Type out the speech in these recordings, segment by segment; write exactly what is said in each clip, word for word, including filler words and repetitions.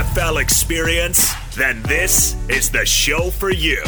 F L experience? Then this is the show for you.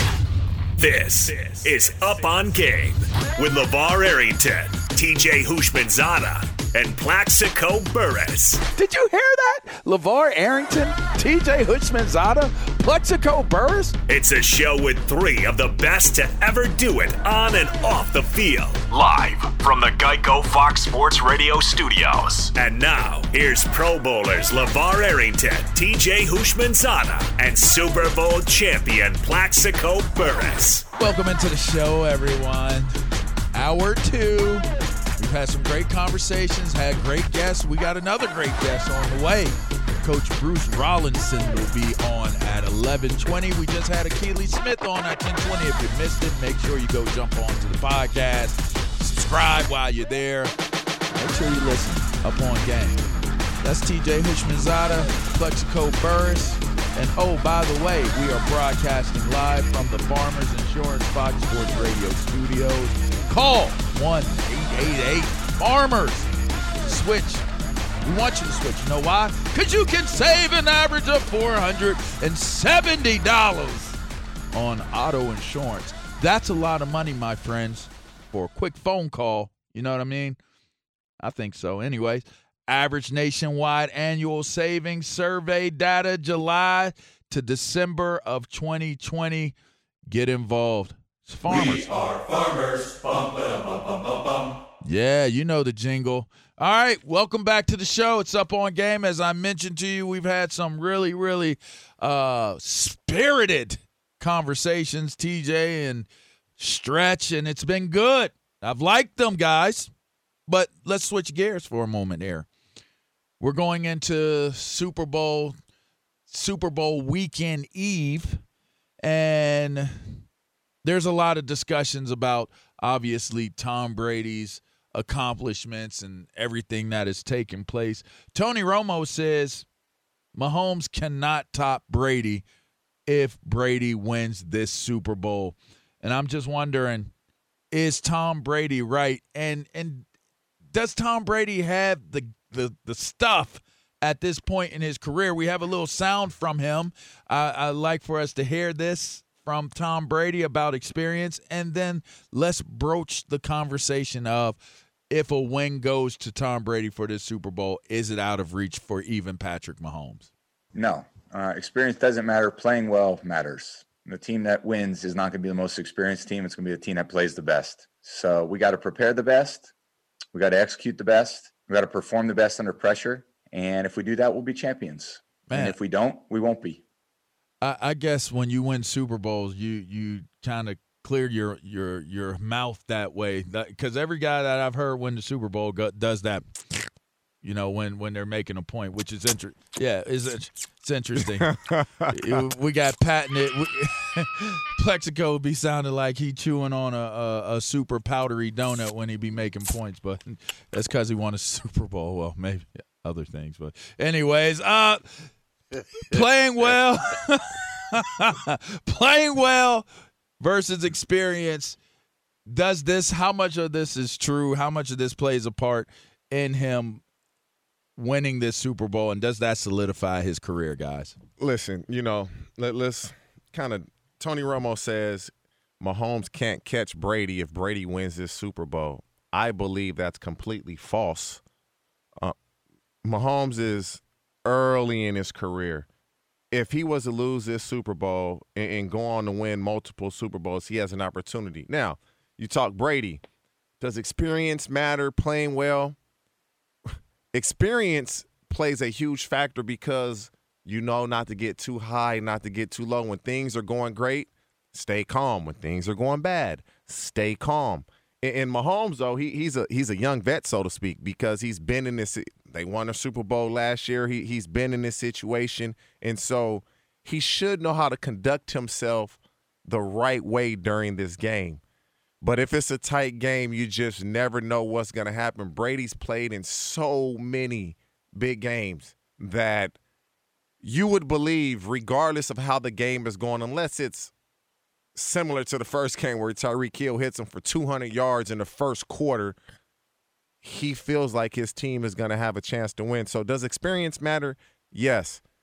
This is Up on Game with LeVar Arrington, T J Houshmandzadeh, and Plaxico Burress. Did you hear that? LeVar Arrington, T J Houshmandzadeh, Plaxico Burress? It's a show with three of the best to ever do it on and off the field. Live from the Geico Fox Sports Radio studios. And now, here's Pro Bowlers LeVar Arrington, T J Houshmandzadeh, and Super Bowl champion Plaxico Burress. Welcome into the show, everyone. Hour two. We've had some great conversations, had great guests. We got another great guest on the way. Coach Bruce Rollinson will be on at eleven twenty. We just had Akili Smith on at ten twenty. If you missed it, make sure you go jump on to the podcast. Subscribe while you're there. Make sure you listen. Up on Game. That's T J Houshmandzadeh, Plaxico Burress. And oh, by the way, we are broadcasting live from the Farmers Insurance Fox Sports Radio studios. Call one eight eight eight farmers. Switch. We want you to switch. You know why? Because you can save an average of four hundred seventy dollars on auto insurance. That's a lot of money, my friends, for a quick phone call. You know what I mean? I think so. Anyways, average nationwide annual savings survey data July to December of twenty twenty. Get involved. It's farmers. We are farmers. Bum, ba, bum, bum, bum, bum. Yeah, you know the jingle. All right, welcome back to the show. It's Up on Game. As I mentioned to you, we've had some really, really uh, spirited conversations, T J and Stretch, and it's been good. I've liked them, guys. But let's switch gears for a moment here. We're going into Super Bowl, Super Bowl weekend eve, and there's a lot of discussions about, obviously, Tom Brady's accomplishments and everything that has taken place. Tony Romo says Mahomes cannot top Brady if Brady wins this Super Bowl. And I'm just wondering, is Tom Brady right? And and does Tom Brady have the the, the stuff at this point in his career? We have a little sound from him. Uh, I'd like for us to hear this from Tom Brady about experience, and then let's broach the conversation of if a win goes to Tom Brady for this Super Bowl, is it out of reach for even Patrick Mahomes? No. Uh, experience doesn't matter. Playing well matters. The team that wins is not going to be the most experienced team. It's going to be the team that plays the best. So we got to prepare the best. We got to execute the best. We got to perform the best under pressure. And if we do that, we'll be champions. Man. And if we don't, we won't be. I, I guess when you win Super Bowls, you you kind of clear your your your mouth that way, because every guy that I've heard win the Super Bowl go, does that, you know, when when they're making a point, which is interesting. Yeah, it's it's interesting. We got patented. Plaxico would be sounding like he chewing on a, a a super powdery donut when he be making points, but that's because he won a Super Bowl. Well, maybe other things, but anyways, uh, playing well, playing well. Versus experience. Does this, how much of this is true? How much of this plays a part in him winning this Super Bowl? And does that solidify his career, guys? Listen, you know, let, let's kind of – Tony Romo says Mahomes can't catch Brady if Brady wins this Super Bowl. I believe that's completely false. Uh, Mahomes is early in his career. If he was to lose this Super Bowl and, and go on to win multiple Super Bowls, he has an opportunity. Now, you talk Brady. Does experience matter, playing well? Experience plays a huge factor because you know not to get too high, not to get too low. When things are going great, stay calm. When things are going bad, stay calm. And, and Mahomes, though, he, he's a he's a young vet, so to speak, because he's been in this – they won a Super Bowl last year. He, he's been in this situation. And so he should know how to conduct himself the right way during this game. But if it's a tight game, you just never know what's going to happen. Brady's played in so many big games that you would believe, regardless of how the game is going, unless it's similar to the first game where Tyreek Hill hits him for two hundred yards in the first quarter, he feels like his team is going to have a chance to win. So does experience matter? Yes.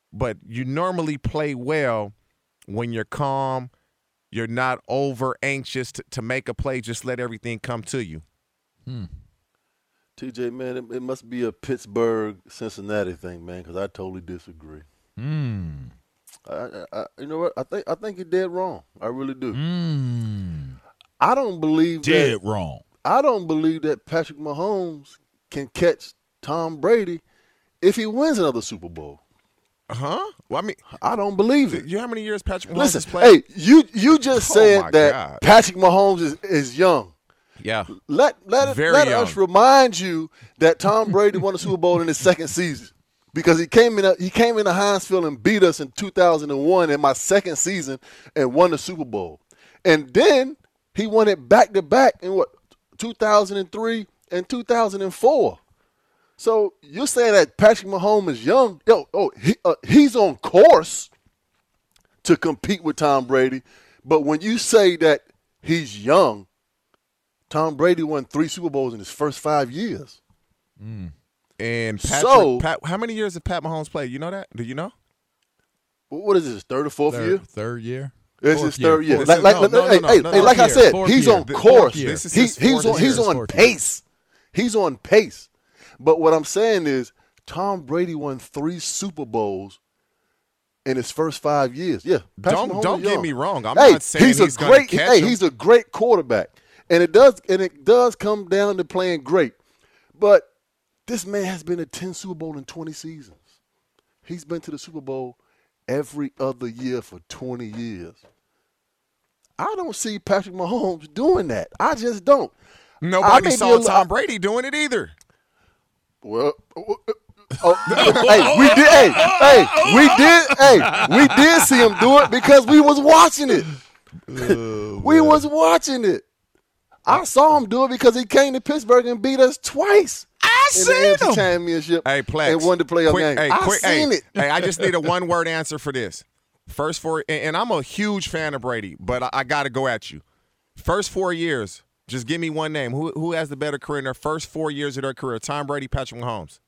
but you normally play well when you're calm. You're not over anxious to, to make a play. Just let everything come to you. Hmm. T J, man, it, it must be a Pittsburgh, Cincinnati thing, man, because I totally disagree. Hmm. I, I, you know what? I think I think you're dead wrong. I really do. Hmm. I don't believe Dead that. wrong. I don't believe that Patrick Mahomes can catch Tom Brady if he wins another Super Bowl. Huh? Well, I mean, I don't believe it. you know how many years Patrick Mahomes Listen, has played? hey, you you just Oh, said my that God. Patrick Mahomes is, is young. Yeah. Let let, it, Very let young. us remind you that Tom Brady won the Super Bowl in his second season because he came in a, he came into Heinz Field and beat us in two thousand one in my second season and won the Super Bowl. And then he won it back to back in what two thousand three and two thousand four. So you're saying that Patrick Mahomes is young? Yo, oh, he, uh, he's on course to compete with Tom Brady. But when you say that he's young, Tom Brady won three Super Bowls in his first five years. Mm. And Patrick, So- Pat, how many years did Pat Mahomes play? You know that? Do you know? What is this, third or fourth Third, year? third year. It's Fourth his third year. This Like, is- like, no, like- no, hey, no, hey, no, hey, no, like I fourth said, year, fourth he's year. on Th- course. fourth year. This is He, his he's fourth on year. he's on Fourth year. pace. He's on pace. But what I'm saying is, Tom Brady won three Super Bowls in his first five years. Yeah, Patrick Don't Mahomes don't is get young. me wrong. I'm hey, not saying he's, he's, a going great. to catch Hey, him. he's a great quarterback, and it does and it does come down to playing great. But this man has been to ten Super Bowl in twenty seasons. He's been to the Super Bowl every other year for twenty years. I don't see Patrick Mahomes doing that. I just don't. I Nobody may be saw a- Tom Brady doing it either. Well, oh, hey, we did. Hey, hey, we did. Hey, we did see him do it because we was watching it. we was watching it. I saw him do it because he came to Pittsburgh and beat us twice. I in the A F C seen him. Championship Hey, Plex. and won the playoff quick, game. Hey, I quick, seen hey, it. Hey, I just need a one-word answer for this. First four, and, and I'm a huge fan of Brady, but I, I got to go at you. First four years, just give me one name. Who who has the better career in their first four years of their career? Tom Brady, Patrick Mahomes.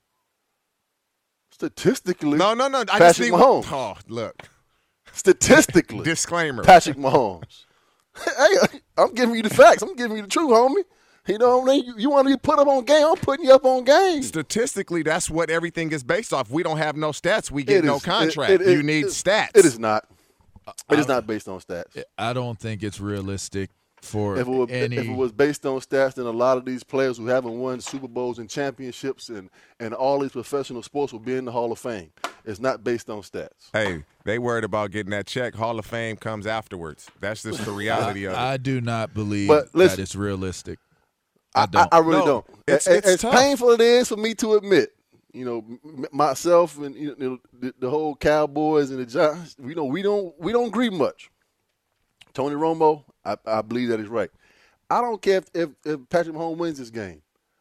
Statistically, No, no, no. I just Patrick need Mahomes. Oh, look. Statistically, Disclaimer. Patrick Mahomes. Hey, I'm giving you the facts. I'm giving you the truth, homie. You know what I mean? You, you want to be put up on game? I'm putting you up on game. Statistically, that's what everything is based off. We don't have no stats. We get It no is- contract. it- it- you need it- stats. It is not. It is not based on stats. I don't think it's realistic for If it, was, any. if it was based on stats, then a lot of these players who haven't won Super Bowls and championships and, and all these professional sports will be in the Hall of Fame. It's not based on stats. Hey, they worried about getting that check. Hall of Fame comes afterwards. That's just the reality of it. I do not believe But listen, that it's realistic. I, I don't. I, I really No, don't. it's- A- a- it's as tough. painful it is for me to admit, you know, m- myself and you know, the, the whole Cowboys and the Giants, you know, we don't we don't agree much. Tony Romo, I, I believe that is right. I don't care if, if, if Patrick Mahomes wins this game.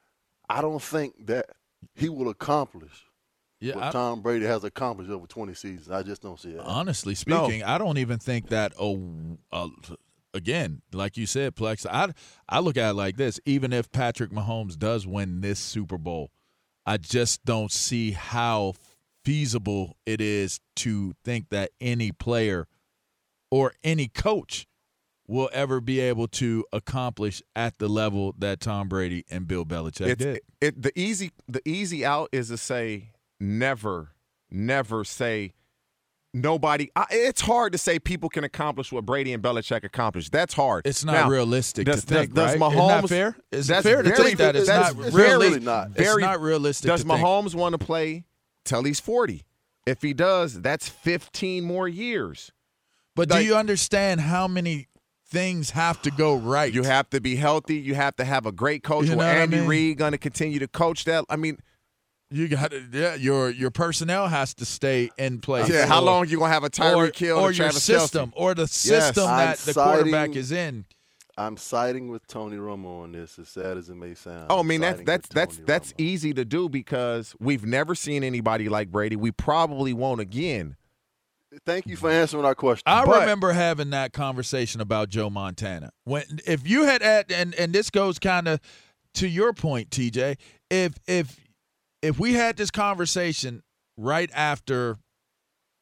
I don't think that he will accomplish yeah, what I- Tom Brady has accomplished over twenty seasons. I just don't see it. honestly speaking, I don't even think that. Oh, uh, again, like you said, Plex. I I look at it like this: even if Patrick Mahomes does win this Super Bowl, I just don't see how feasible it is to think that any player or any coach will ever be able to accomplish at the level that Tom Brady and Bill Belichick It's, did. it, it, the easy the easy out is to say never, never say nobody. I, it's hard to say people can accomplish what Brady and Belichick accomplished. That's hard. It's not Now, realistic does, to think, does, does right? Mahomes, Isn't that fair? Is it that's fair to very- think that it's that's not very- realistic? not. It's very- not realistic Does to think. Mahomes want to play till he's forty? If he does, that's fifteen more years. But do like- you understand how many things have to go right? You have to be healthy. You have to have a great coach. You know Well, what I Andy mean? Reid going to continue to coach that. I mean, You got to, yeah. Your your personnel has to stay in place. yeah. How Or- long you going to have a or, Tyreek Hill or or your Travis system Kelce? or the system I'm that the quarterback siding- is in? I'm siding with Tony Romo on this, as sad as it may sound. Oh, I I'm mean that's siding that's with that's Tony that's Romo. easy to do because we've never seen anybody like Brady. We probably won't again. Thank you for answering our question. I But- remember having that conversation about Joe Montana. When if you had at and and this goes kind of to your point, T J. If if if we had this conversation right after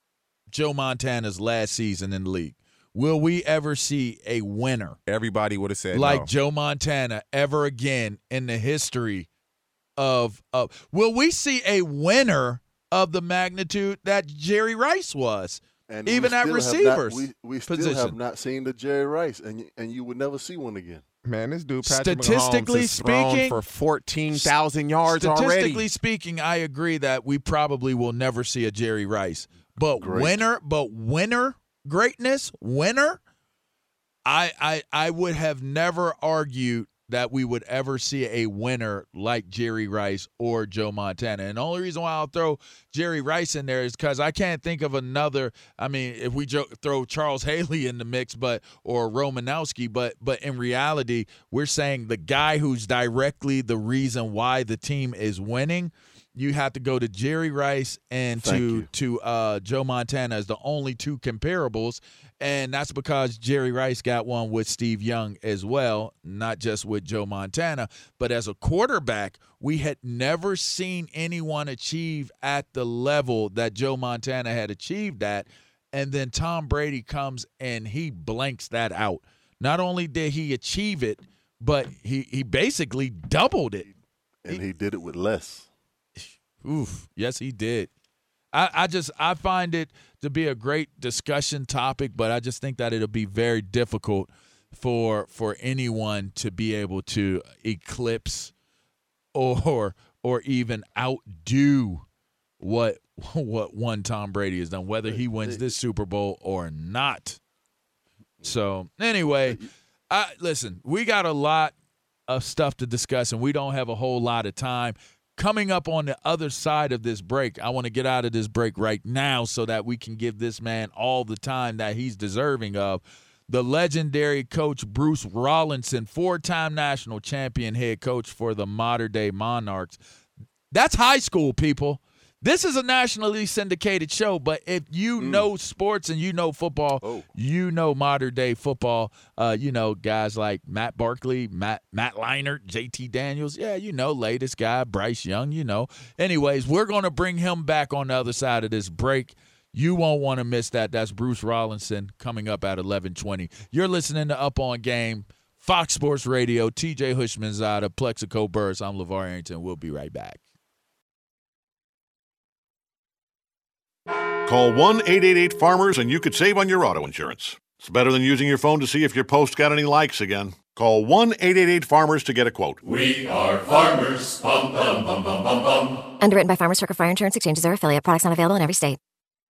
Joe Montana's last season in the league, will we ever see a winner? Everybody would have said like no. Joe Montana ever again in the history of of will we see a winner of the magnitude that Jerry Rice was, And even at receivers? Not, we we still position. have not seen the Jerry Rice, and you- and you would never see one again. Man, this dude Patrick Statistically Mahomes is thrown speaking- for fourteen thousand yards Statistically already. speaking, I agree that we probably will never see a Jerry Rice. But Great. winner, but winner greatness, winner, I I I would have never argued that we would ever see a winner like Jerry Rice or Joe Montana. And the only reason why I'll throw Jerry Rice in there is because I can't think of another. I mean, if we jo- throw Charles Haley in the mix, but or Romanowski, but but in reality, we're saying the guy who's directly the reason why the team is winning. You have to go to Jerry Rice and Thank to you. to uh, Joe Montana as the only two comparables, and that's because Jerry Rice got one with Steve Young as well, not just with Joe Montana. But as a quarterback, we had never seen anyone achieve at the level that Joe Montana had achieved at, and then Tom Brady comes and he blanks that out. Not only did he achieve it, but he, he basically doubled it. And he did it with less. Oof, yes, he did. I, I just I find it to be a great discussion topic, but I just think that it'll be very difficult for for anyone to be able to eclipse or or even outdo what what one Tom Brady has done, whether he wins this Super Bowl or not. So anyway, I listen, we got a lot of stuff to discuss, and we don't have a whole lot of time. Coming up on the other side of this break, I want to get out of this break right now so that we can give this man all the time that he's deserving of. The legendary coach Bruce Rollinson, four-time national champion head coach for the modern-day Monarchs. That's high school, people. This is a nationally syndicated show, but if you Mm. know sports and you know football, Oh. you know modern-day football. Uh, you know guys like Matt Barkley, Matt Matt Leinart, J T Daniels. Yeah, you know, latest guy, Bryce Young, you know. Anyways, we're going to bring him back on the other side of this break. You won't want to miss that. That's Bruce Rollinson coming up at eleven twenty. You're listening to Up On Game, Fox Sports Radio, T J Hushmanzada, Plexico Burris. I'm LeVar Arrington. We'll be right back. Call one eight eight eight farmers and you could save on your auto insurance. It's better than using your phone to see if your post got any likes again. Call one eight eight eight farmers to get a quote. We are farmers. Bum, bum, bum, bum, bum, bum. Underwritten by Farmers Truck or Fire Insurance Exchanges or affiliate. Products not available in every state.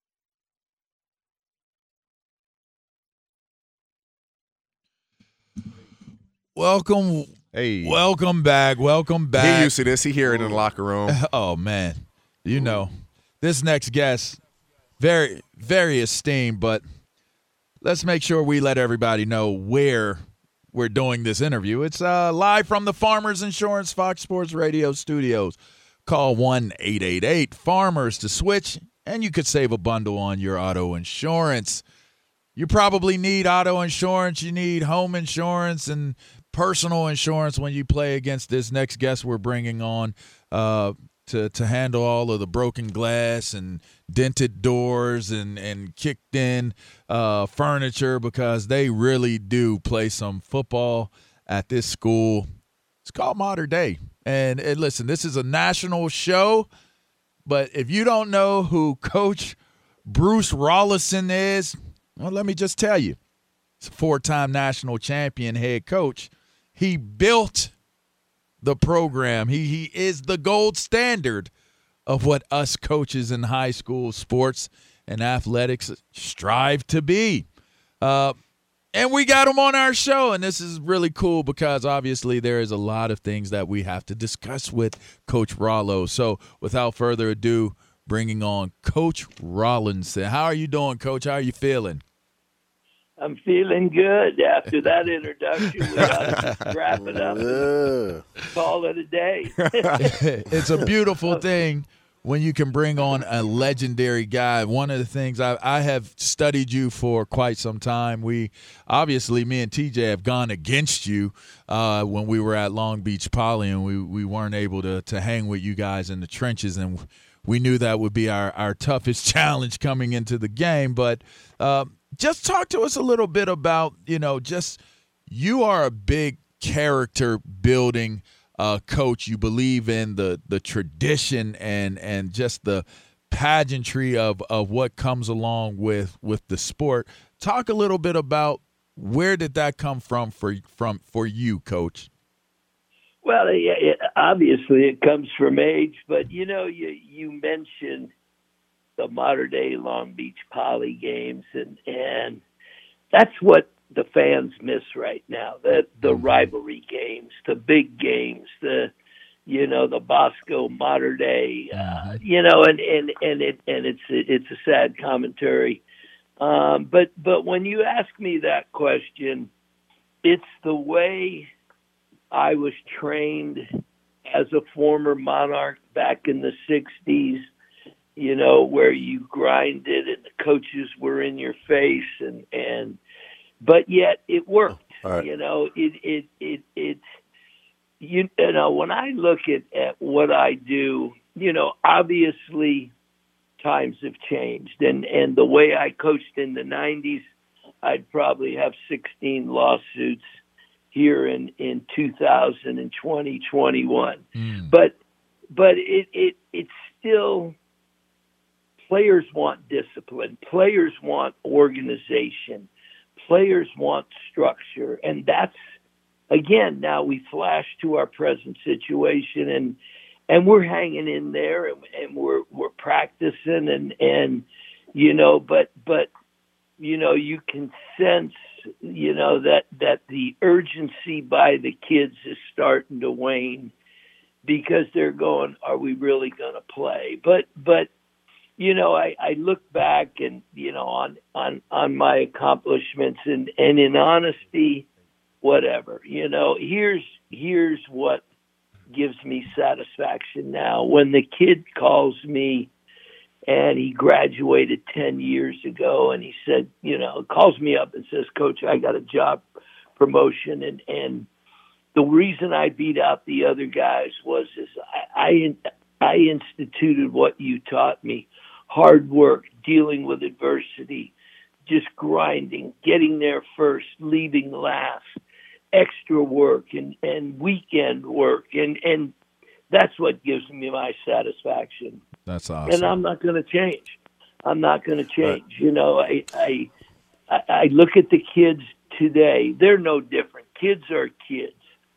Welcome, Hey, welcome back, welcome back. he used to this. He hear it in the locker room. Oh man, you know, this next guest, very, very esteemed. But let's make sure we let everybody know where we're doing this interview. It's uh, live from the Farmers Insurance Fox Sports Radio studios. Call one eight eight eight farmers to switch, and you could save a bundle on your auto insurance. You probably need auto insurance. You need home insurance and personal insurance when you play against this next guest we're bringing on uh, to to handle all of the broken glass and dented doors and, and kicked in uh, furniture, because they really do play some football at this school. It's called Modern Day. And, and listen, this is a national show, but if you don't know who Coach Bruce Rollinson is, well, let me just tell you. He's a four-time national champion head coach. He built the program. He he is the gold standard of what us coaches in high school sports and athletics strive to be. Uh, and we got him on our show, and this is really cool because obviously there is a lot of things that we have to discuss with Coach Rollo. So without further ado, bringing on Coach Rollinson. How are you doing, Coach? How are you feeling? I'm feeling good after that introduction. We got to wrap it up. Yeah. Call it a day. It's a beautiful thing when you can bring on a legendary guy. One of the things I, I have studied you for quite some time. We obviously, me and T J have gone against you uh, when we were at Long Beach Poly, and we, we weren't able to to hang with you guys in the trenches. And we knew that would be our, our toughest challenge coming into the game. But uh, just talk to us a little bit about, you know, just you are a big character building uh, coach. You believe in the the tradition and and just the pageantry of, of what comes along with, with the sport. Talk a little bit about where did that come from for from for you, Coach? Well, it, it, obviously it comes from age, but you know, you you mentioned the modern day Long Beach Poly games, and and that's what the fans miss right now. The the rivalry games, the big games, the you know the Bosco Mater Dei, uh, you know, and and and it and it's it's a sad commentary. Um, but but when you ask me that question, it's the way I was trained as a former Monarch back in the sixties, you know, where you grinded and the coaches were in your face, and, and but yet it worked. Right. You know, it it it it you, you know, when I look at, at what I do, you know, obviously times have changed, and, and the way I coached in the nineties, I'd probably have sixteen lawsuits here in, in two thousand twenty, twenty-one. Mm. But but it, it it's still, players want discipline. Players want organization. Players want structure. And that's, again, now we flash to our present situation, and and we're hanging in there, and, and we're we're practicing, and, and you know, but but you know, you can sense, you know, that, that the urgency by the kids is starting to wane, because they're going, are we really going to play? But, but, you know, I, I look back and, you know, on, on, on my accomplishments, and, and in honesty, whatever, you know, here's, here's what gives me satisfaction now. When the kid calls me, and he graduated ten years ago, and he said, you know, calls me up and says, Coach, I got a job promotion. And, and the reason I beat out the other guys was is I, I, I instituted what you taught me: hard work, dealing with adversity, just grinding, getting there first, leaving last, extra work and, and weekend work. And, and that's what gives me my satisfaction. That's awesome. And I'm not going to change. I'm not going to change. Right. You know, I, I I look at the kids today. They're no different. Kids are kids.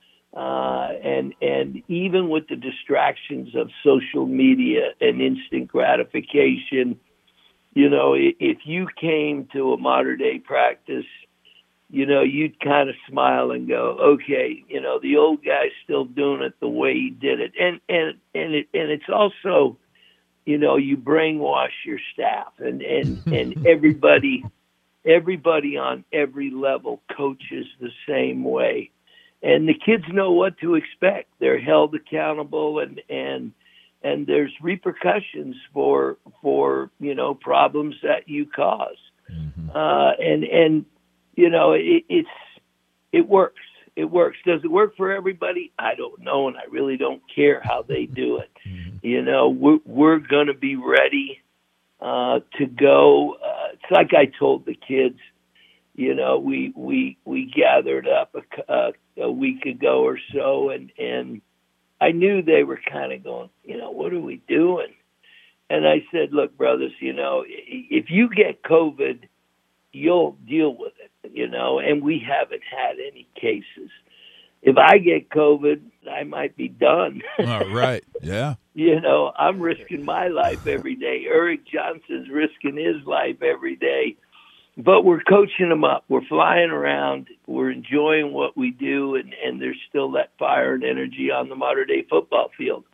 Uh, and and even with the distractions of social media and instant gratification, you know, if you came to a modern day practice, you know, you'd kind of smile and go, okay, you know, the old guy's still doing it the way he did it. And and and it, and it's also, you know, you brainwash your staff, and, and, and everybody, everybody on every level coaches the same way. And the kids know what to expect. They're held accountable, and, and, and there's repercussions for, for, you know, problems that you cause. Mm-hmm. Uh, and, and, you know, it, it's, it works. It works. Does it work for everybody? I don't know, and I really don't care how they do it. Mm-hmm. You know, we're, we're going to be ready uh, to go. Uh, it's like I told the kids, you know, we we we gathered up a, uh, a week ago or so, and, and I knew they were kind of going, you know, what are we doing? And I said, look, brothers, you know, if you get COVID, you'll deal with it, you know, and we haven't had any cases. If I get COVID, I might be done. All right. Yeah. You know, I'm risking my life every day. Eric Johnson's risking his life every day. But we're coaching them up. We're flying around. We're enjoying what we do, and, and there's still that fire and energy on the modern day football field.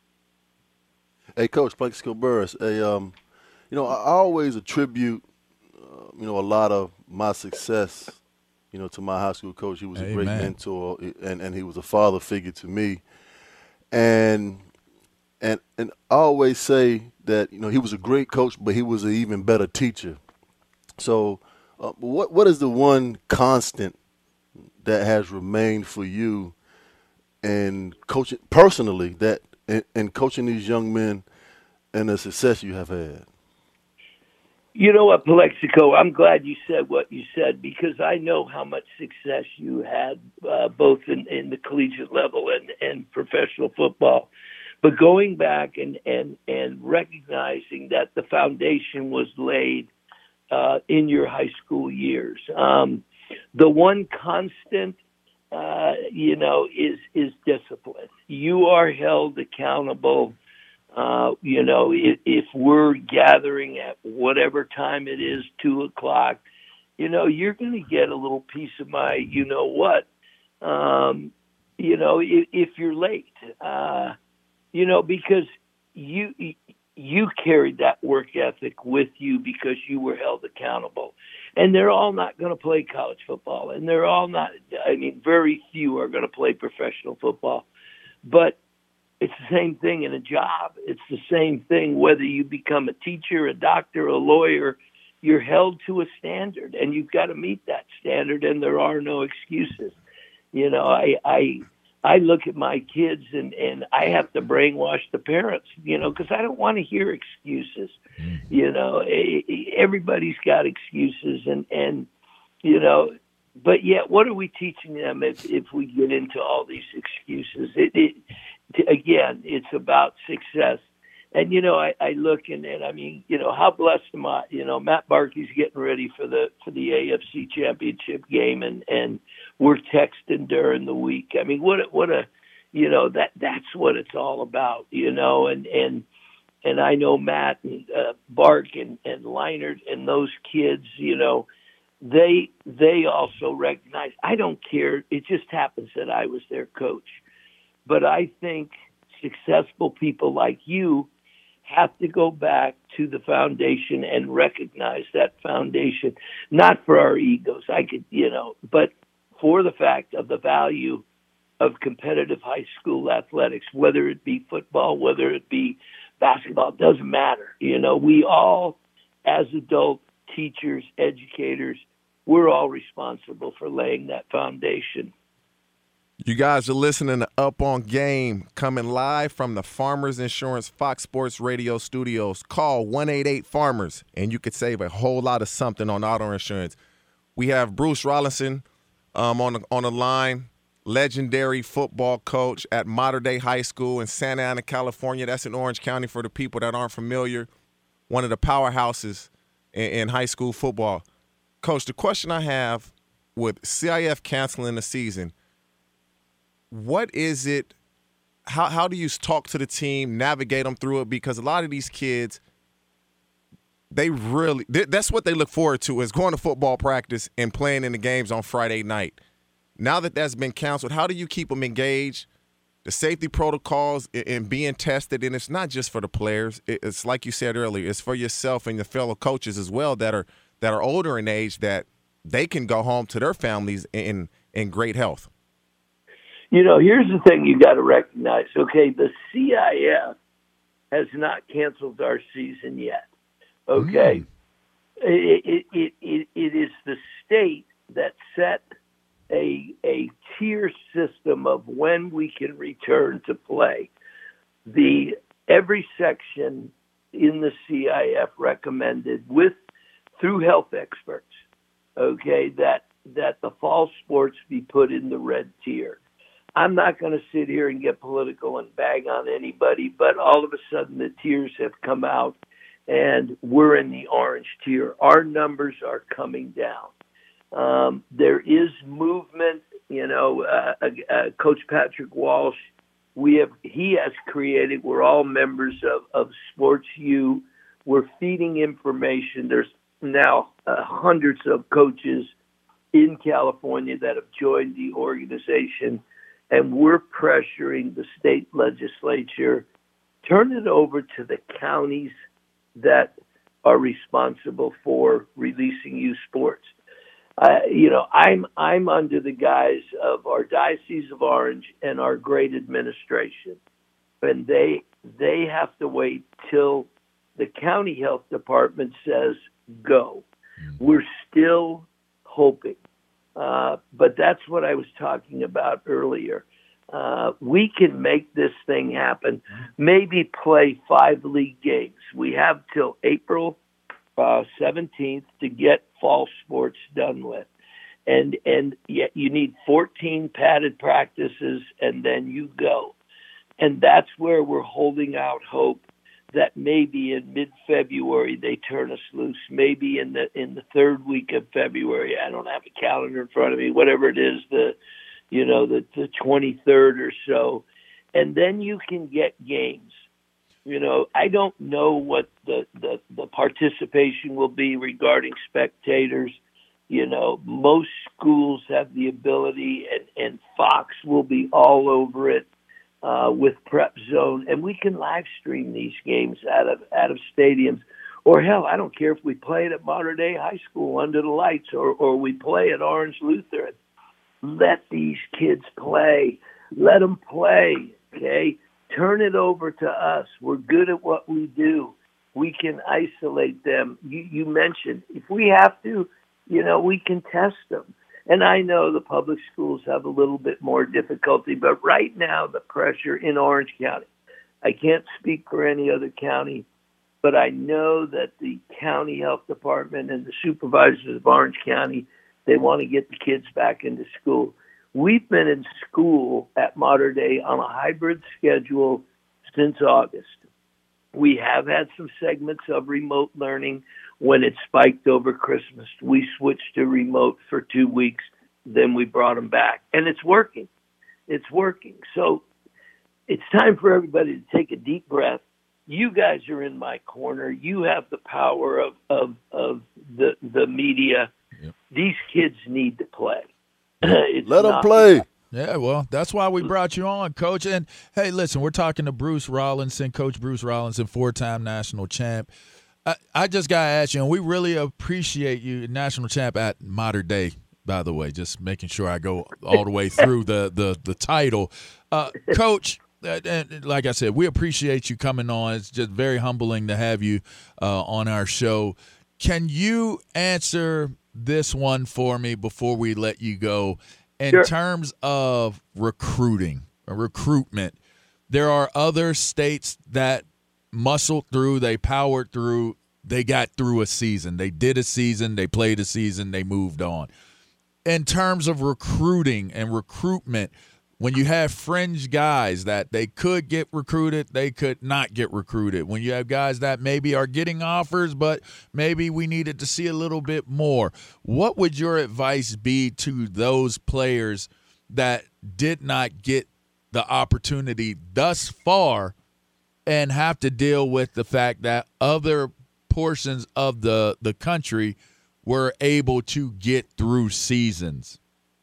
Hey, Coach Plaxico Burress, a, um, you know, I always attribute, uh, you know, a lot of my success, you know, to my high school coach. He was a Amen. Great mentor, and, and he was a father figure to me. And and and I always say that, you know, he was a great coach, but he was an even better teacher. So uh, what what is the one constant that has remained for you in coaching personally, that in, in coaching these young men and the success you have had? You know what, Plexico, I'm glad you said what you said, because I know how much success you had, uh, both in, in the collegiate level and, and professional football. But going back and, and, and recognizing that the foundation was laid uh, in your high school years. Um, the one constant, uh, you know, is, is discipline. You are held accountable. Uh, you know, if, if we're gathering at whatever time it is, two o'clock, you know, you're going to get a little piece of my, you know what, um, you know, if, if you're late, uh, you know, because you, you carried that work ethic with you because you were held accountable. And they're all not going to play college football. And they're all not, I mean, very few are going to play professional football. But it's the same thing in a job. It's the same thing whether you become a teacher, a doctor, a lawyer. You're held to a standard, and you've got to meet that standard, and there are no excuses. You know, I I, I look at my kids, and, and I have to brainwash the parents, you know, because I don't want to hear excuses. You know, everybody's got excuses, and, and you know, but yet what are we teaching them if, if we get into all these excuses? It, it Again, it's about success. And, you know, I, I look and, and I mean, you know, how blessed am I? You know, Matt Barkley's getting ready for the for the A F C Championship game, and, and we're texting during the week. I mean, what a, what a, you know, that that's what it's all about, you know, and and and I know Matt and uh, Bark and, and Leinart and those kids, you know, they they also recognize, I don't care. It just happens that I was their coach. But I think successful people like you have to go back to the foundation and recognize that foundation, not for our egos, I could, you know, but for the fact of the value of competitive high school athletics, whether it be football, whether it be basketball, it doesn't matter. You know, we all, as adult teachers, educators, we're all responsible for laying that foundation. You guys are listening to Up on Game, coming live from the Farmers Insurance Fox Sports Radio studios. Call one eight eight farmers, and you could save a whole lot of something on auto insurance. We have Bruce Rollinson um, on, the, on the line, legendary football coach at Mater Dei High School in Santa Ana, California. That's in Orange County for the people that aren't familiar. One of the powerhouses in, in high school football. Coach, the question I have with C I F canceling the season, what is it, how how do you talk to the team, navigate them through it? Because a lot of these kids, they really, that's what they look forward to, is going to football practice and playing in the games on Friday night. Now that that's been canceled, how do you keep them engaged? The safety protocols and being tested, and it's not just for the players. It's like you said earlier, it's for yourself and your fellow coaches as well that are that are older in age, that they can go home to their families in in great health. You know, here's the thing you got to recognize. Okay, the C I F has not canceled our season yet. Okay, mm. it, it, it, it is the state that set a a tier system of when we can return to play. The every section in the C I F recommended with through health experts, okay, that that the fall sports be put in the red tier. I'm not going to sit here and get political and bag on anybody, but all of a sudden the tiers have come out and we're in the orange tier. Our numbers are coming down. Um, there is movement, you know, uh, uh, uh, Coach Patrick Walsh, we have, he has created, we're all members of, of Sports U. We're feeding information. There's now uh, hundreds of coaches in California that have joined the organization. And we're pressuring the state legislature, turn it over to the counties that are responsible for releasing youth sports. Uh, you know, I'm I'm under the guise of our Diocese of Orange and our great administration, and they they have to wait till the county health department says go. We're still hoping. Uh, but that's what I was talking about earlier. Uh, we can make this thing happen. Maybe play five league games. We have till April uh, seventeenth to get fall sports done with. And and yet you need fourteen padded practices, and then you go. And that's where we're holding out hope that maybe in mid-February they turn us loose. Maybe in the in the third week of February. I don't have a calendar in front of me. Whatever it is, the you know the the twenty-third or so, and then you can get games. You know, I don't know what the the, the participation will be regarding spectators. You know, most schools have the ability, and, and Fox will be all over it uh, with Prep Zone, and we can live stream these games out of out of stadiums. Or hell, I don't care if we play it at Mater Dei High School under the lights, or or we play at Orange Lutheran. Let these kids play. Let them play. Okay, turn it over to us. We're good at what we do. We can isolate them. You you mentioned if we have to. You know, we can test them. And I know the public schools have a little bit more difficulty, but right now the pressure in Orange County, I can't speak for any other county, but I know that the county health department and the supervisors of Orange County, they want to get the kids back into school. We've been in school at Mater Dei on a hybrid schedule since August. We have had some segments of remote learning. When it spiked over Christmas, we switched to remote for two weeks. Then we brought them back. And it's working. It's working. So it's time for everybody to take a deep breath. You guys are in my corner. You have the power of, of, of the, the media. Yep. These kids need to play. Let them play. Yeah, well, that's why we brought you on, Coach. And, hey, listen, we're talking to Bruce Rollinson, Coach Bruce Rollinson, four-time national champ. I, I just got to ask you, and we really appreciate you, national champ at Mater Dei, by the way, just making sure I go all the way through the, the, the title. Uh, Coach, uh, and like I said, we appreciate you coming on. It's just very humbling to have you uh, on our show. Can you answer this one for me before we let you go? In Sure. terms of recruiting, or recruitment, there are other states that muscled through, they powered through, they got through a season. They did a season, they played a season, they moved on. In terms of recruiting and recruitment, when you have fringe guys that they could get recruited, they could not get recruited. When you have guys that maybe are getting offers, but maybe we needed to see a little bit more. What would your advice be to those players that did not get the opportunity thus far and have to deal with the fact that other portions of the, the country were able to get through seasons?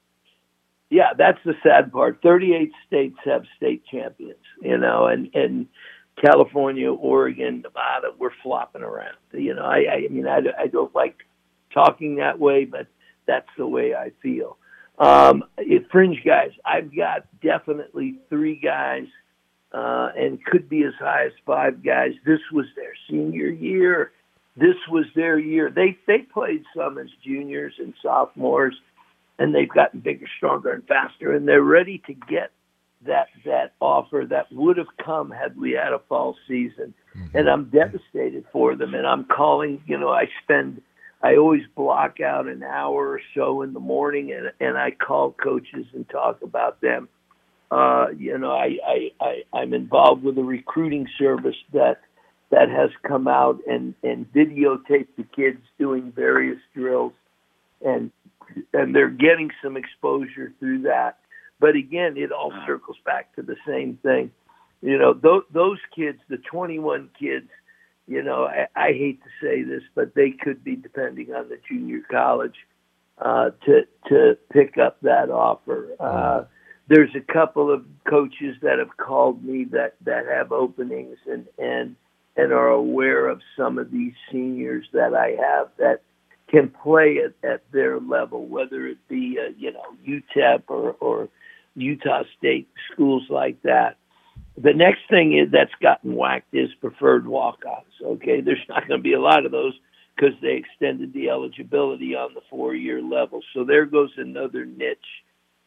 Yeah, that's the sad part. thirty-eight states have state champions, you know, and, and California, Oregon, Nevada, we're flopping around. You know, I, I mean, I, I don't like talking that way, but that's the way I feel. Um, it, fringe guys, I've got definitely three guys uh, and could be as high as five guys. This was their senior year. This was their year. They they played some as juniors and sophomores, and they've gotten bigger, stronger, and faster, and they're ready to get that that offer that would have come had we had a fall season. Mm-hmm. And I'm devastated for them, and I'm calling, you know, I spend, I always block out an hour or so in the morning, and, and I call coaches and talk about them. Uh, you know, I, I, I, I'm involved with a recruiting service that that has come out and, and videotaped the kids doing various drills, and and they're getting some exposure through that. But again, it all circles back to the same thing. You know, those, those kids, the twenty-one kids, you know, I, I hate to say this, but they could be, depending on the junior college, uh, to to pick up that offer. Uh, there's a couple of coaches that have called me that, that have openings and, and and are aware of some of these seniors that I have that can play at, at their level, whether it be, uh, you know, U T E P or, or Utah State, schools like that. The next thing is that's gotten whacked is preferred walk-ons, okay? There's not going to be a lot of those because they extended the eligibility on the four-year level. So there goes another niche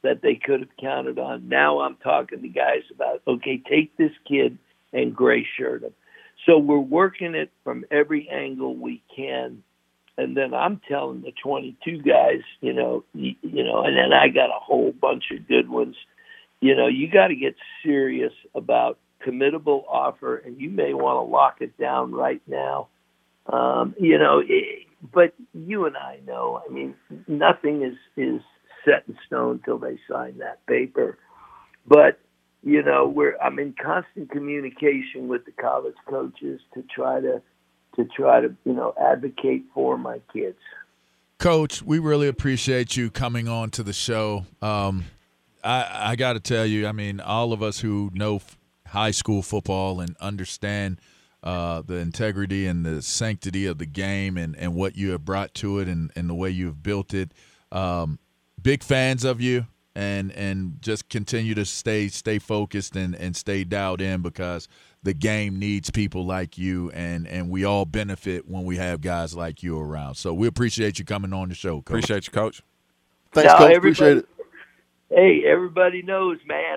that they could have counted on. Now I'm talking to guys about, okay, take this kid and gray shirt him. So we're working it from every angle we can. And then I'm telling the twenty-two guys, you know, you, you know, and then I got a whole bunch of good ones. You know, you got to get serious about committable offer, and you may want to lock it down right now. Um, you know, it, but you and I know, I mean, nothing is, is set in stone till they sign that paper. But, you know, we're I'm in constant communication with the college coaches to try to to try to, you know, advocate for my kids. Coach, we really appreciate you coming on to the show. Um, I, I got to tell you, I mean, all of us who know f- high school football and understand uh, the integrity and the sanctity of the game and, and what you have brought to it and, and the way you have built it, um, big fans of you. And and just continue to stay stay focused and, and stay dialed in, because the game needs people like you, and, and we all benefit when we have guys like you around. So we appreciate you coming on the show, Coach. Appreciate you, Coach. Thanks, now, Coach. Appreciate it. Hey, everybody knows, man.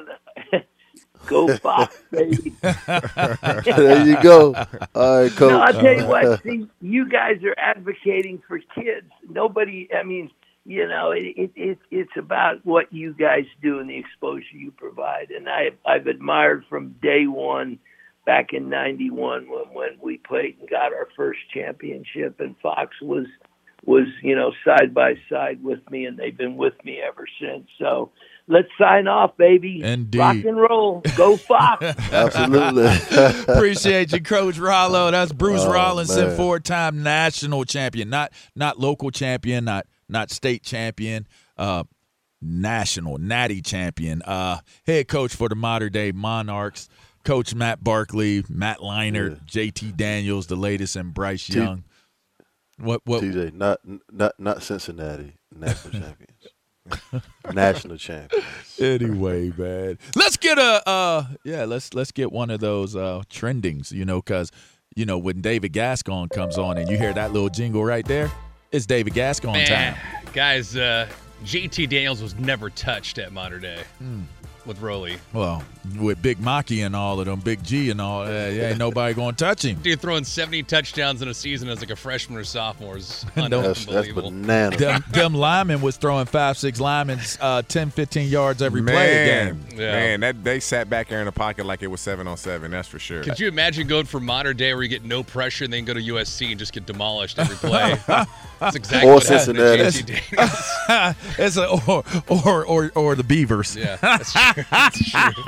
Go Fox, baby. There you go. All right, Coach. No, I'll tell you what. See, you guys are advocating for kids. Nobody, I mean, you know, it, it, it it's about what you guys do and the exposure you provide. And I, I've admired from day one back in ninety-one when, when we played and got our first championship, and Fox was, was, you know, side by side with me, and they've been with me ever since. So let's sign off, baby. Indeed. Rock and roll. Go Fox. Absolutely. Appreciate you, Coach Rollo. That's Bruce Oh, Rollinson, man. four-time national champion, not not local champion, not not state champion, uh, national, natty champion, uh, head coach for the modern-day Monarchs, Coach Matt Barkley, Matt Leinart, Yeah. J T Daniels, the latest, and Bryce T- Young. What? What? T J, not not not Cincinnati national champions, national champions. Anyway, man, let's get a uh, yeah, let's let's get one of those uh, trendings, you know, because you know when David Gascon comes on and you hear that little jingle right there, it's David Gascon Man, time. guys, uh, J T Daniels was never touched at Modern Day Hmm. with Roley. Well, with Big Maki and all of them, Big G and all, uh, yeah, ain't nobody going to touch him. Dude throwing seventy touchdowns in a season as like a freshman or sophomore is That's- That's, that's unbelievable. bananas. them, them linemen was throwing five, six linemen uh, ten, fifteen yards every man, play game. Yeah. man, that they sat back there in the pocket like it was seven on seven. That's for sure. Could you imagine going from Modern Day where you get no pressure and then go to U S C and just get demolished every play? That's exactly Or what happened to Cincinnati. J T Daniels. It's a, or, or or or the Beavers. Yeah, that's true. That's true.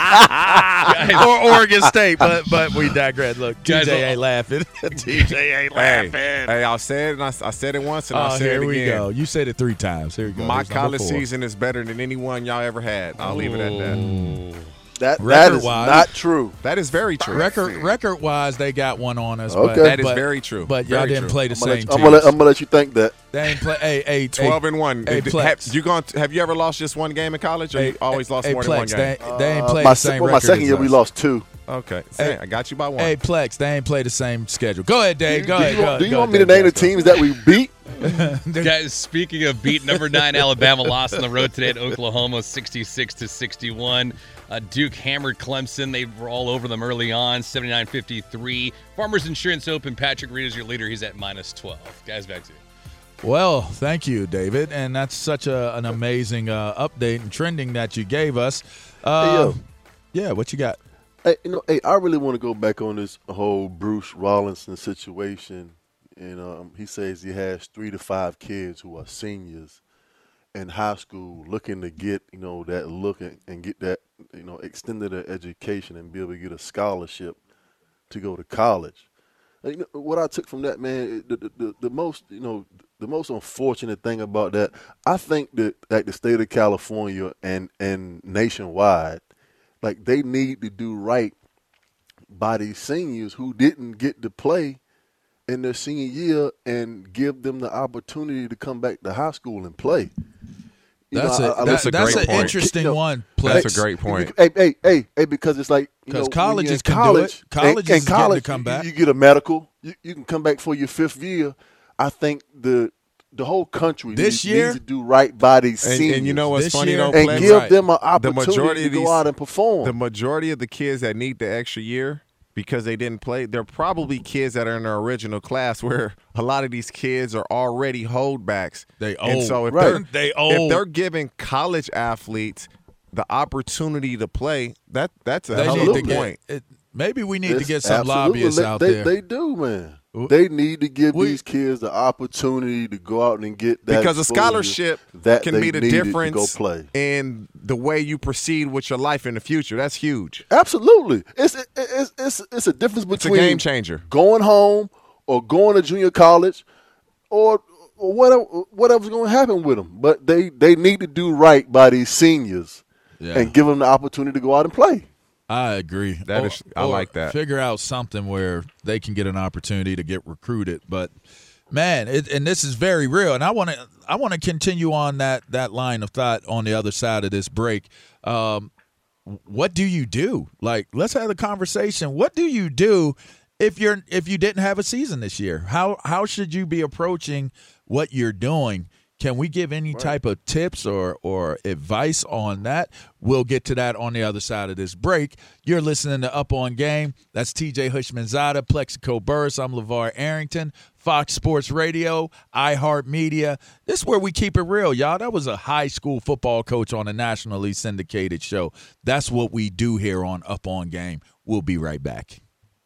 Guys, or Oregon State, but but we digress. Look, T J Guys, ain't laughing. T J ain't Hey, laughing. hey, I said it. And I, I said it once, and Oh, I said here it we again. go. You said it three times. Here we go. My Here's number college four. season is better than any one y'all ever had. I'll leave it at that. Ooh. That that is Record-wise- not true. That is very true. Record record wise, they got one on us. Okay. but, That is but- very true. But y'all Very didn't true. play the I'm gonna, same let, I'm, gonna let, teams. I'm gonna let you think that. They ain't play. Hey, hey, Twelve hey, and one. Hey, Have Plex. you gone? Have you ever lost just one game in college, or Hey, you always lost hey, more Plex, than one game? They, they ain't Uh, played my, the se- same well, my record second as year, we us. lost two. Okay, Hey, I got you by one. Hey, Plex, they ain't play the same schedule. Go ahead, Dave. Go do ahead. you, go want- do ahead, you go want me to ahead, name the Dave. teams that we beat? Guys, speaking of beat, number nine Alabama lost on the road today at Oklahoma, sixty-six to sixty-one. Uh, Duke hammered Clemson. They were all over them early on, seventy-nine fifty-three. Farmers Insurance Open. Patrick Reed is your leader. He's at minus twelve. Guys, back to you. Well, thank you, David, and that's such a, an amazing uh, update and trending that you gave us. Uh, Hey, yo. Yeah, what you got? Hey, you know, hey, I really want to go back on this whole Bruce Rollinson situation. And um, he says he has three to five kids who are seniors in high school looking to get, you know, that look and, and get that, you know, extended their education and be able to get a scholarship to go to college. And, you know, what I took from that, man, the, the, the, the most, you know, the most unfortunate thing about that, I think that like the state of California and, and nationwide, like they need to do right by these seniors who didn't get to play in their senior year and give them the opportunity to come back to high school and play. You That's know, a I- I that's, listen- that's great an point. interesting You know, one. That's Plex. a great point. Hey, hey, hey, hey, because it's like, you 'Cause know, when colleges you're in can do college, it. Colleges and, is and getting to college, come you- back. You, get a medical. You, you can come back for your fifth year. I think the the whole country this needs, year needs to do right by these and, seniors. And you know what's this funny, year, though, and Flex? give right. them an the opportunity majority to of go these, out and perform. The majority of the kids that need the extra year because they didn't play, they're probably kids that are in their original class where a lot of these kids are already holdbacks. They old. And so if Right. they're They old. if they're giving college athletes the opportunity to play, that that's a They hell need of to a get. point. It, maybe we need to It's get some absolutely- lobbyists they, out they, there. They do, man. W- They need to give we- these kids the opportunity to go out and get that Because a exposure scholarship that can they be the needed difference to go play. in the way you proceed with your life in the future. That's huge. Absolutely, it's it's it's it's a difference It's a between game changer. going home or going to junior college, or, or whatever whatever's going to happen with them. But they they need to do right by these seniors Yeah. and give them the opportunity to go out and play. I agree. That Or- is- I or like that. Figure out something where they can get an opportunity to get recruited. But man, it, and this is very real. And I want to I want to continue on that that line of thought on the other side of this break. Um, what do you do? Like, let's have a conversation. What do you do if you're if you didn't have a season this year? How how should you be approaching what you're doing? Can we give any type of tips or, or advice on that? We'll get to that on the other side of this break. You're listening to Up On Game. That's T J Hushmanzada, Plexico Burris. I'm LeVar Arrington, Fox Sports Radio, iHeartMedia. This is where we keep it real, y'all. That was a high school football coach on a nationally syndicated show. That's what we do here on Up On Game. We'll be right back.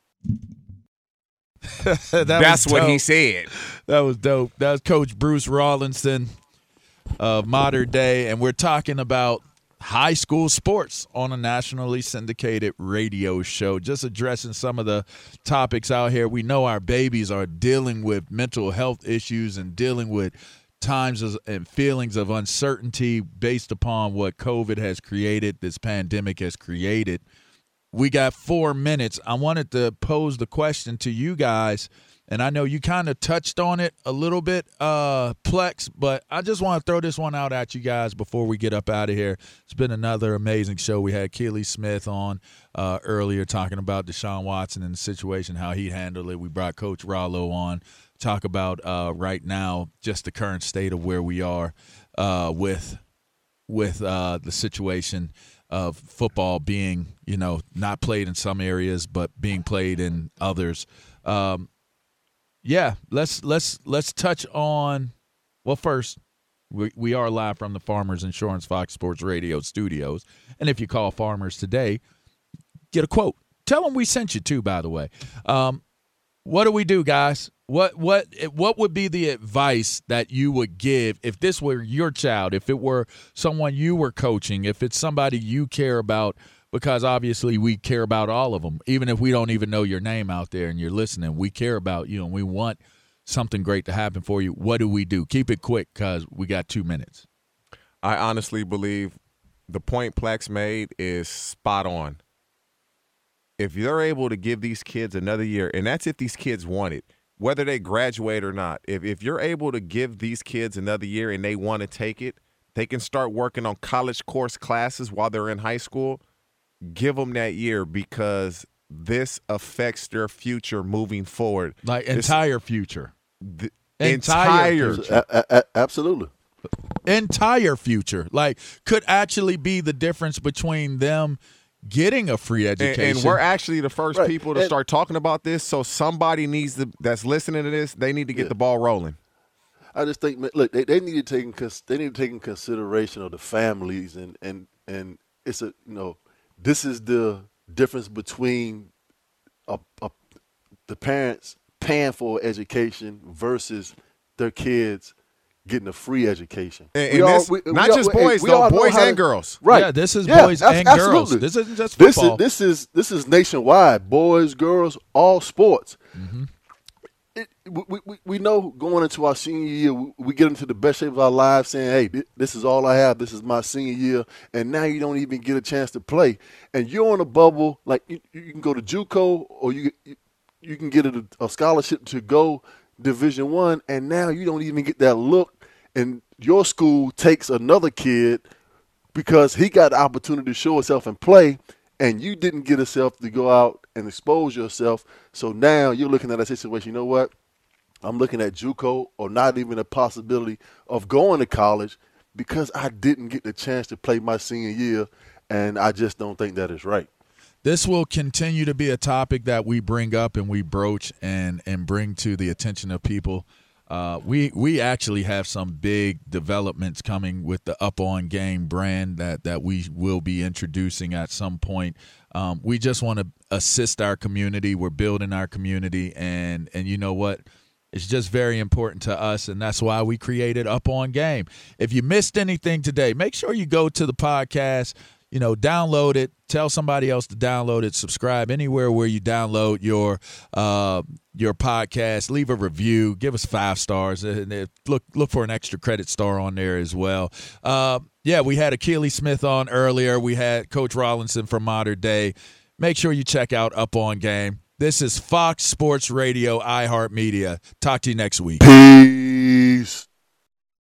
that That's was what he dope. said. That was dope. That was Coach Bruce Rawlinson of Modern Day, and we're talking about high school sports on a nationally syndicated radio show, just addressing some of the topics out here. We know our babies are dealing with mental health issues and dealing with times of, and feelings of uncertainty based upon what COVID has created, this pandemic has created. We got four minutes. I wanted to pose the question to you guys, and I know you kind of touched on it a little bit, uh, Plex, but I just want to throw this one out at you guys before we get up out of here. It's been another amazing show. We had Keely Smith on uh, earlier talking about Deshaun Watson and the situation, how he handled it. We brought Coach Rollo on, talk about uh, right now just the current state of where we are uh, with with uh, the situation of football being, you know, not played in some areas, but being played in others. Um, yeah, let's let's let's touch on. Well, first, we we are live from the Farmers Insurance Fox Sports Radio studios, and if you call Farmers today, get a quote. Tell them we sent you too. By the way, um, what do we do, guys? What what what would be the advice that you would give if this were your child, if it were someone you were coaching, if it's somebody you care about? Because obviously we care about all of them, even if we don't even know your name out there and you're listening. We care about you, and we want something great to happen for you. What do we do? Keep it quick because we got two minutes. I honestly believe the point Plex made is spot on. If you're able to give these kids another year, and that's if these kids want it, whether they graduate or not, if if you're able to give these kids another year and they want to take it, they can start working on college course classes while they're in high school. Give them that year because this affects their future moving forward. Like This- entire future. the Entire entire future. A- a- a- absolutely. Entire future. Like could actually be the difference between them getting a free And, education. and we're actually the first Right. people to And- start talking about this. So somebody needs to that's listening to this. They need to get Yeah. the ball rolling. I just think, man, look, they, they need to take in, cons- they need to take in consideration of the families, and and and it's a you know, this is the difference between a, a, the parents paying for education versus their kids getting a free education. And- We and all- this- we- not we all- just we- boys, we though, all know boys how and to- girls. Right? Yeah, this is Yeah, boys ab- and absolutely. girls. This isn't just This football. is this is this is nationwide. Boys, girls, all sports. Mm-hmm. It, we, we, we know going into our senior year, we, we get into the best shape of our lives saying, hey, th- this is all I have. This is my senior year. And now you don't even get a chance to play. And you're on a bubble. Like you, you can go to JUCO or you you, you can get a, a scholarship to go Division One. And now you don't even get that look. And your school takes another kid because he got the opportunity to show himself and play. And you didn't get yourself to go out and expose yourself. So now you're looking at a situation, you know what? I'm looking at JUCO or not even a possibility of going to college because I didn't get the chance to play my senior year, and I just don't think that is right. This will continue to be a topic that we bring up and we broach and, and bring to the attention of people. Uh, we we actually have some big developments coming with the Up On Game brand that, that we will be introducing at some point. Um, we just want to assist our community. We're building our community, and and you know what? It's just very important to us, and that's why we created Up On Game. If you missed anything today, make sure you go to the podcast, you know, download it, tell somebody else to download it, subscribe anywhere where you download your uh, your podcast, leave a review, give us five stars, and look look for an extra credit star on there as well. Uh, yeah, we had Akili Smith on earlier. We had Coach Rollinson from Modern Day. Make sure you check out Up On Game. This is Fox Sports Radio, iHeartMedia. Talk to you next week. Peace.